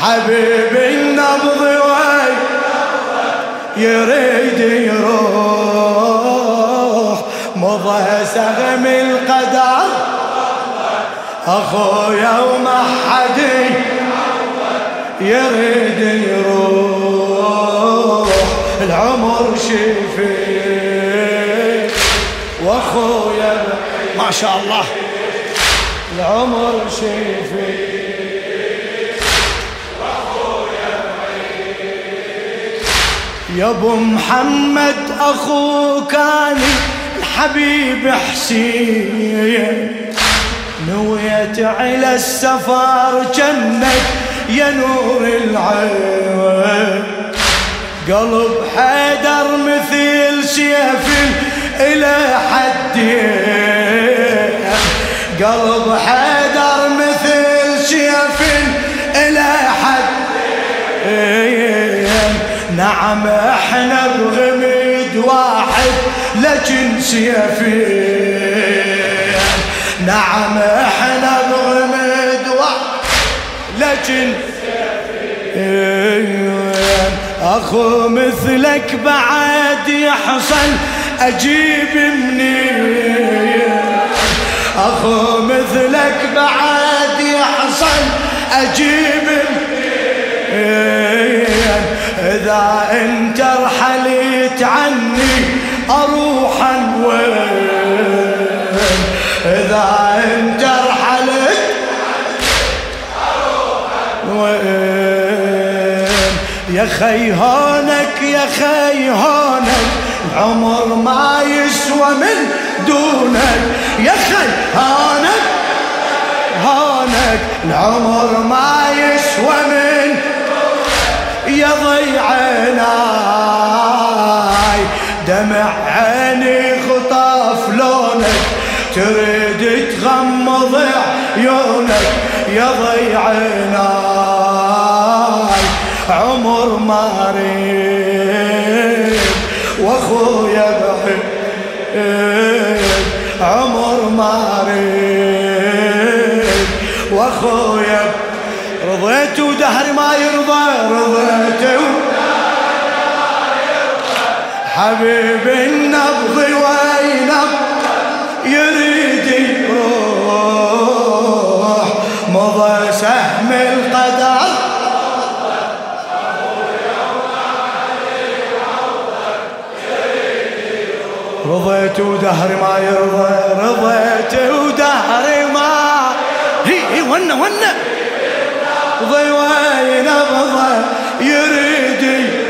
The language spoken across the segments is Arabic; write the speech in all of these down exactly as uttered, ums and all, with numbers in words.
حبيبي النبض وين يريد يروح، مضى سهم القدر أخويا وما حد يريد يروح. العمر شفيق واخويا ما شاء الله، العمر شفيق واخويا بعيد. يا ابو محمد اخوك كان الحبيب حسين، نويت على السفر جنك يا نور العين. قلب حيدر مثل سيف إلى حدين، قلب حيدر مثل سيف إلى حدين. نعم احنا بغمد واحد لكن سيفين، نعم احنا بغمد واحد لكن سيفين. اخو مثلك بعد يحصل اجيب منين، اخو مثلك بعد يحصل اجيب منين. اذا انت رحلت عني اروح وين، اذا انت رحلت اروح وين. يا خي هونك يا خي هونك العمر ما يسوى من دونك، يا خي هونك هونك العمر ما يسوى من يا ضيع عيناي. دمع عيني خطاف لونك تريد تغمض عيونك يا ضيع عيناي. عمر ما ريد واخويا بعيد، عمر ما ريد واخويا. رضيت ودهري ما يرضى، رضيت ودهري ما يرضى. حبيبي النبض وينبض يريد يروح، مضى سهم القدر رضيت ودهري ما يرضى، رضيت ودهري ما هي هي ونا ونا ضي وين ابضى يريد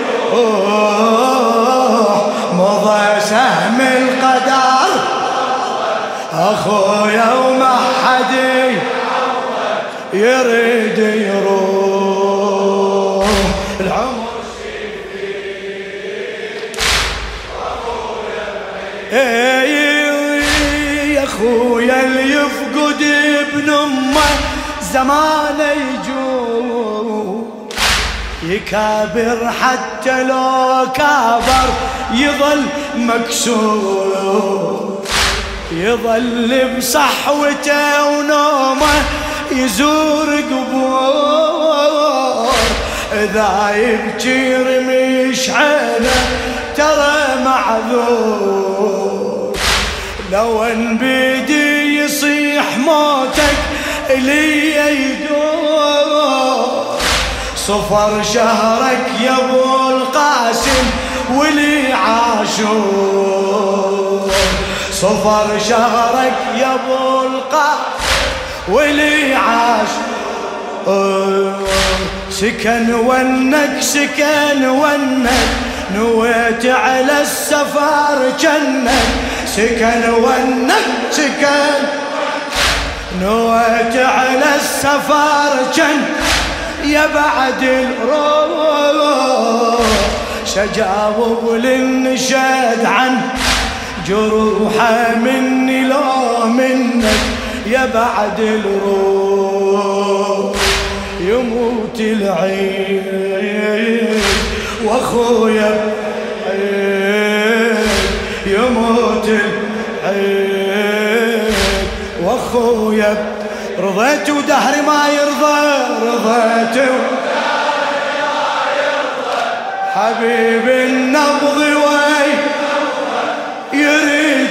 يروح، مضى سهم القدر اخويا وما حد يريد يروح. العمر يا اخويا اللي يفقد ابن امه زمان يجوع، يكابر حتى لو كابر يظل مكسور، يظل بصحوته ونومه يزور قبور. اذا يبكي رميش عينه ترى معذور، لو ان بيدي يصيح موتك إلي يدور. صفر شهرك يا ابو القاسم ولي عاشور، صفر شهرك يا ابو القاسم ولي عاشور. سكن ونك سكن ونك نويت على السفر جنك، سكن ونك سكن نويت على السفر جنك يا بعد الروح. سجاوب للنشاد عن جروحه مني لو منك يا بعد الروح. يموت العيد واخويا يموت العيد واخويا. رضيت ودهري ما يرضى، رضيت حبيب النبض وي يريد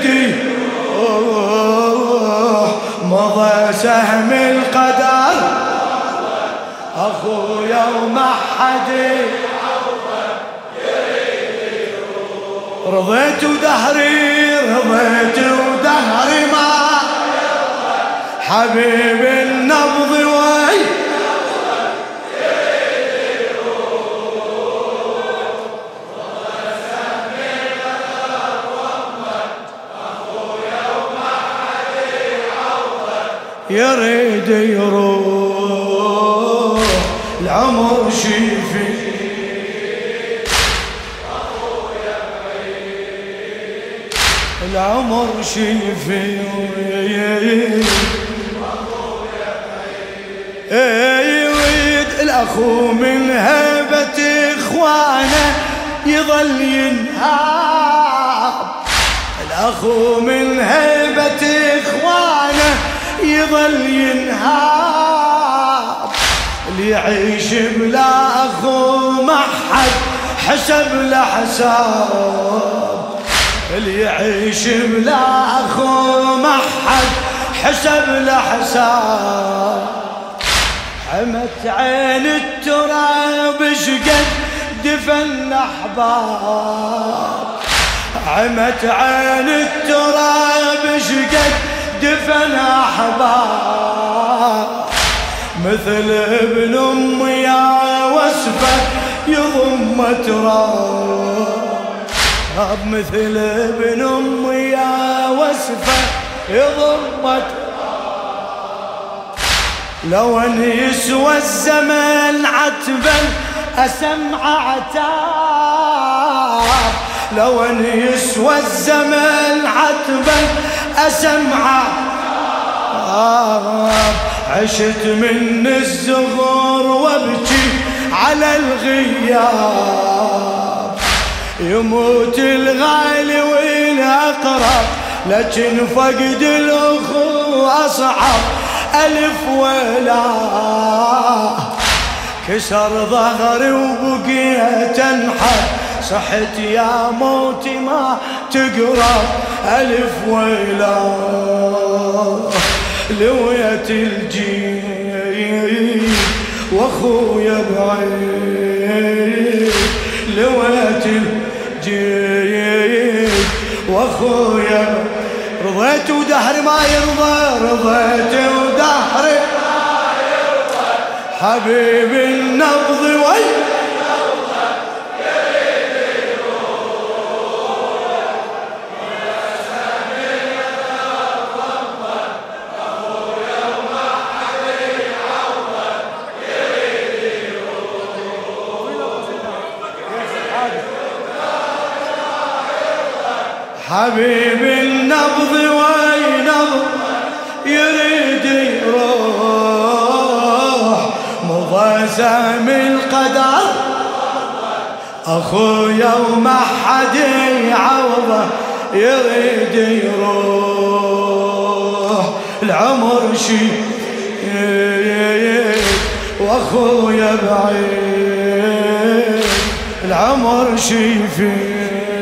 يروح مضى سهم القدر أخويا وما حد رضيت ودهري رضيت ودهري ما حبيب النبض وي يريد يروح العمر شيفي العمر شيفي يريد الاخو من هيبة اخوانه يظل ينهاب الاخو من هيبة اخوانه يظل ينهاب اللي يعيش بلا اخو ما حد حسب له حساب اللي يعيش بلا اخو ما حد حسب له حساب حمت عين التراب شقد دفن احباب عمت عين التراب شقد دفن احباب مثل ابن امي يا وصفه يضم تراب مثل ابن امي يا وصفه يضم تراب لو ان يسوى الزمن عتبا اسمع عتاب لو ان يسوى الزمن عتبا اسمع عشت من الزغور وابكي على الغياب يموت الغالي والاقرب لكن فقد الاخو اصعب الف ولا كسر ظهري وبقيت انحر صحت يا موتي ما تقرب ألف ويلا لوية الجيل واخويا بعيد لوية الجيل واخويا رضيت ودهر ما يرضى رضيت ودهر ما يرضى حبيب النبض وي حبيب النبض وينبض يريد يروح مضى سهم القدر اخويا وما حد يعوضه يريد يروح العمر شيء واخويا بعيد العمر شيفي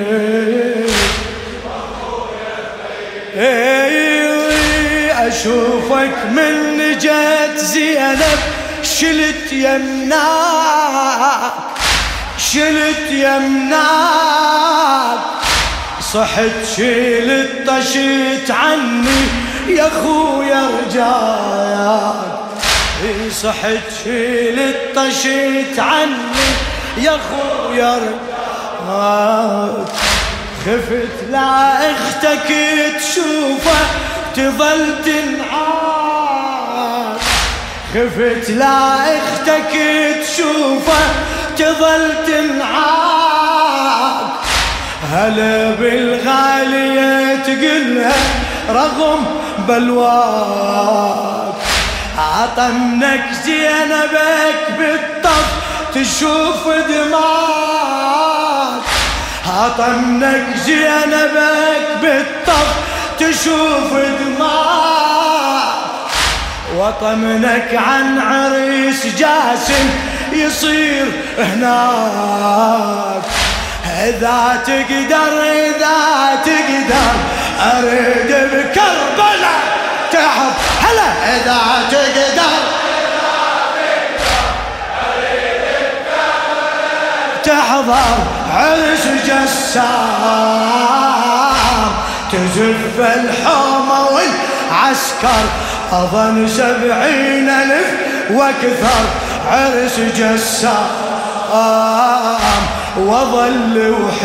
أشوفك من جت زينب شلت يمناك شلت يمناك صحت شلت طشت عني يا خويا رجاك صحت شلت طشت عني يا خويا رجاك خفت لا اختك تشوفه تظل تنعاد خفت لا اختك تشوفه تظل تنعاد هلا بالغالية تقلها رغم بلواك عطمنك زينبك بالطف تشوف دماك عطمنك زينبك بالطف تشوف دماء وطمنك عن عريس جاسم يصير هناك. إذا تقدر إذا تقدر أريد بكربلاء تحضر. هلا إذا تقدر تحضر عرس جسام، تزف الحومة والعسكر أظن سبعين ألف واكثر. عرس جسام وظل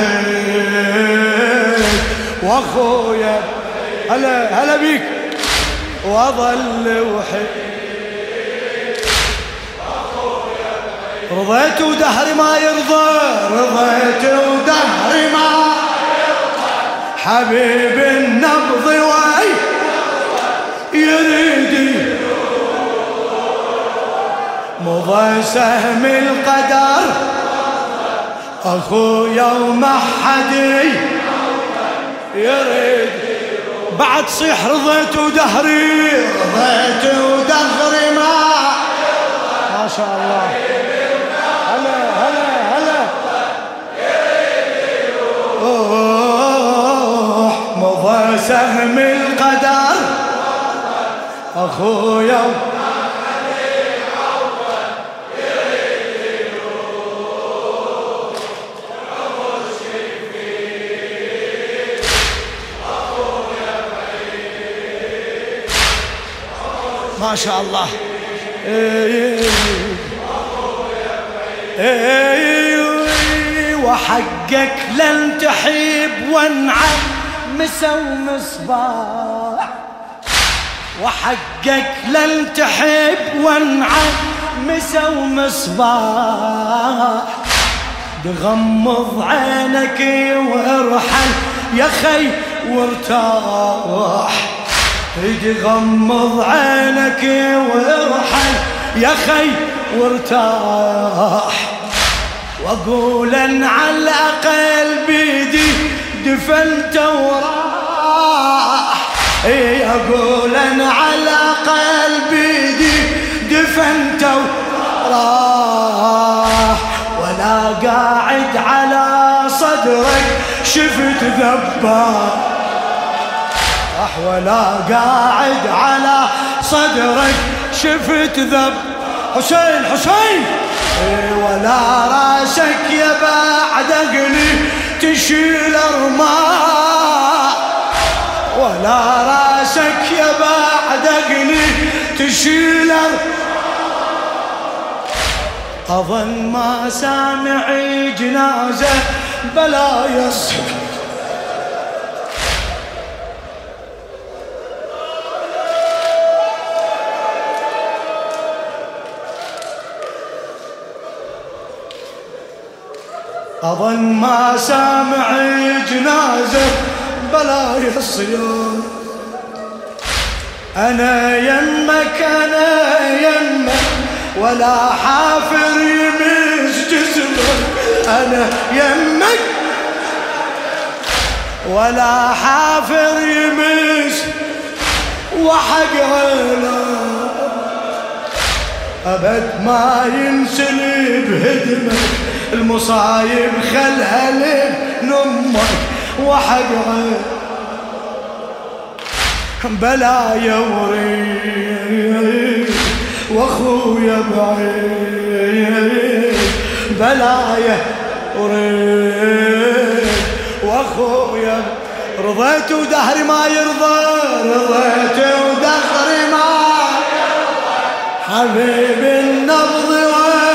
وحيد واخويا هلا هلا بيك وظل وحيد. رضيت ودهري ما يرضى، رضيت ودهري ما يرضى، حبيب النبض وي يريد مضى سهم القدر اخويا وما حد يريد. بعد صيح رضيت ودهري، رضيت ودهري ما ما شاء الله. هلا هلا هلا روح مضى سهم القدر اخويا ما شاء الله. وحقك لن تحيب وانعم مسا ومصباح، وحقك لن تحب وانعم مسا ومصباح. تغمض عينك وارحل يا خي وارتاح، تغمض عينك وارحل يا خي وارتاح. واقول ان على الاقل بيدي دفنت وراح، اي اقول ان على الاقل بيدي دفنت وراح. ولا قاعد على صدرك شفت ذباب، ولا قاعد على صدرك شفت ذب. حسين حسين ولا راسك يا بعد اقلي تشيل ارماء، ولا راسك يا بعد اقلي تشيل ارماء. اظن ما سامعي جنازة بلا يصح. أظن ما سامعي جنازة بلا يصير. أنا يمك أنا يمك ولا حافر يمس جسمك. أنا يمك ولا حافر يمس وحق عينك. أبد ما ينسلب هدمك المصايب خلها لابن امك وحق عين. بلايا وريد واخويا بعيد، بلايا وريد واخويا. رضيت ودهري ما يرضى، رضيت ودهري ما يرضى، حبيب النبض وي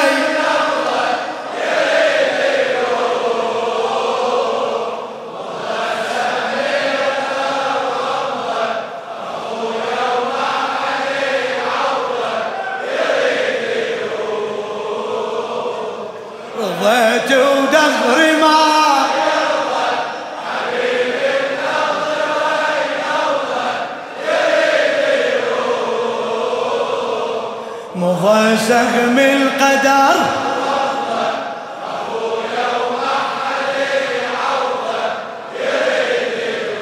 رضيت ودهري ما يرضى، حبيب النبض وينوض يريد يروح. مضى سهم القدر أخويا وما حد يعوضه يريد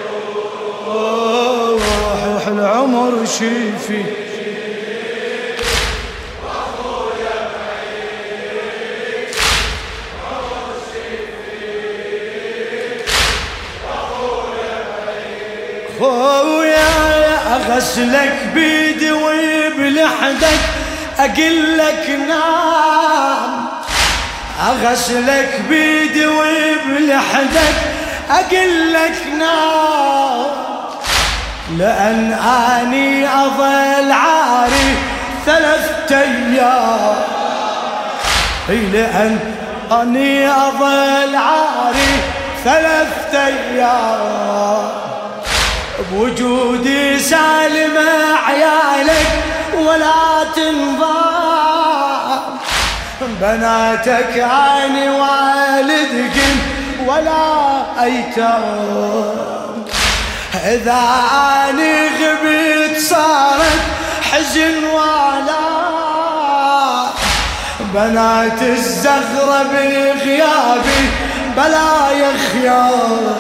يروح. روح العمر شيفي أغسلك بيدي وبلحدك أقلك نام، أغسلك بيدي وبلحدك أقلك نام، لأن أني أظل عاري ثلاثة أيام، لأن أني أظل عاري ثلاثة أيام، بوجودي سالم عيالك ولا تنضام، بناتك عيني والدك ولا أيتام، إذا أني غبت صارت حزن ولا، بنات الزغرة بغيابي بلا يخيام،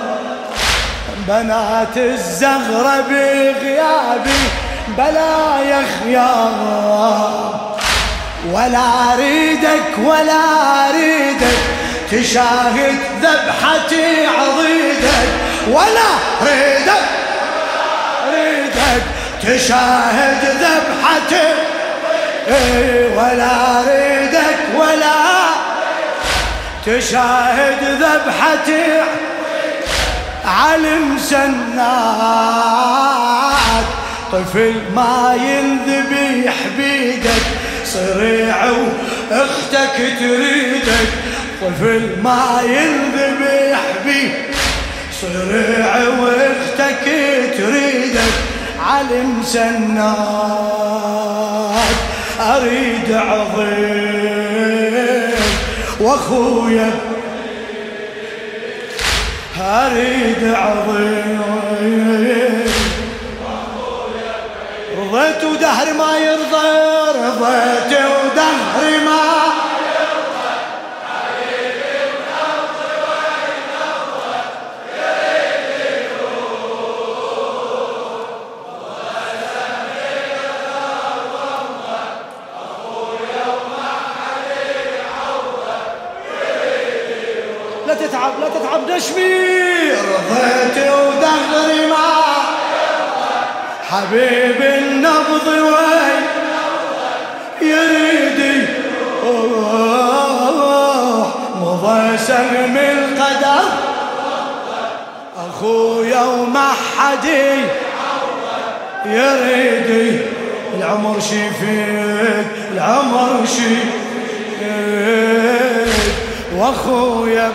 بنات الزغرة بغيابي بلا يخيام، ولا أريدك ولا أريدك تشاهد ذبحتي عضيدك، ولا أريدك أريدك تشاهد ذبحتي، ولا أريدك ولا تشاهد ذبحتي، علم سنات طفل ما ينذبح بيدك، صريع واختك تريدك، طفل ما ينذبح بيدك، صريع واختك تريدك، علم سنات أريد عظيم واخويا أريد عظيم، رضيت ودهر ما يرضى، رضيت ودهر ما يرضى، حبيبي الأرض وين أرضى يريد يروح، وسمير الأرض أخويا وما حد يعوضه يريد يروح، لا تتعب لا تتعب نشمي، رضيت ودهر ما حبيب النبض وين يريد يروح، مضى سهم القدر أخويا وما حد يريد، العمر شفيك العمر شفيك واخويا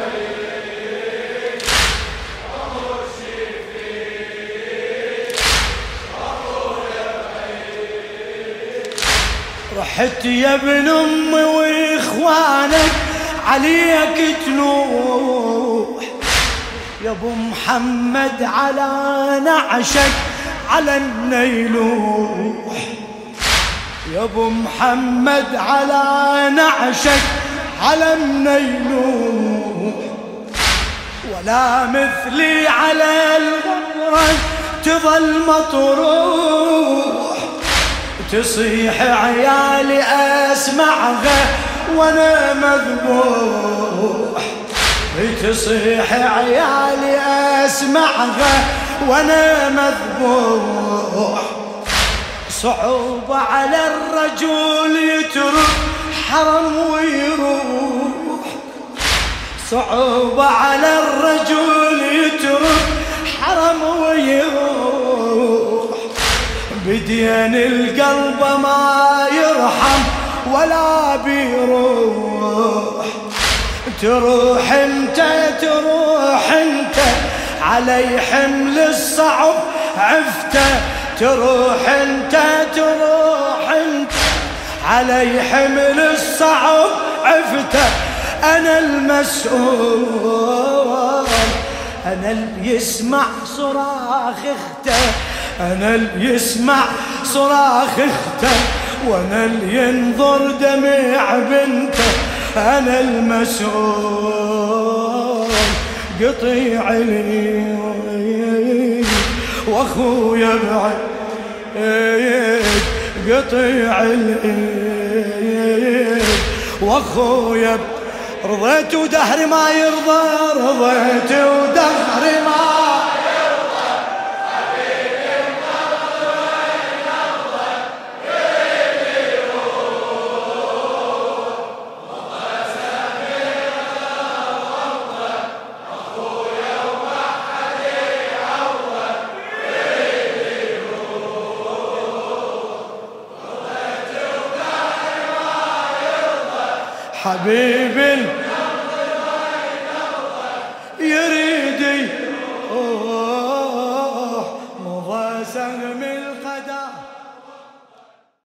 رحت يا ابن امي واخوانك عليك تنوح، يا ابو محمد على نعشك على النيلوح، يا ابو محمد على نعشك على النيلوح، ولا مثلي على الغمرة تظل مطروح، تصيح عيالي أسمعها وأنا مذبوح، تصيح عيالي أسمعها وأنا مذبوح، صعوبة على الرجل يترك حرم ويروح، صعوبة على الرجل يترك حرم ويروح، بدين القلب ما يرحم ولا بيروح، تروح انت تروح انت علي حمل الصعب عفته، تروح انت تروح انت علي حمل الصعب عفته، انا المسؤول، انا اللي يسمع صراخ اخته، أنا اللي يسمع صراخ اخته، وأنا اللي ينظر دمع بنته، أنا المسؤول، قطيع اليد وأخويا بعيد، قطيع اليد وأخويا، رضيت ودهر ما يرضى، رضيت ودهر ما حبيب يرد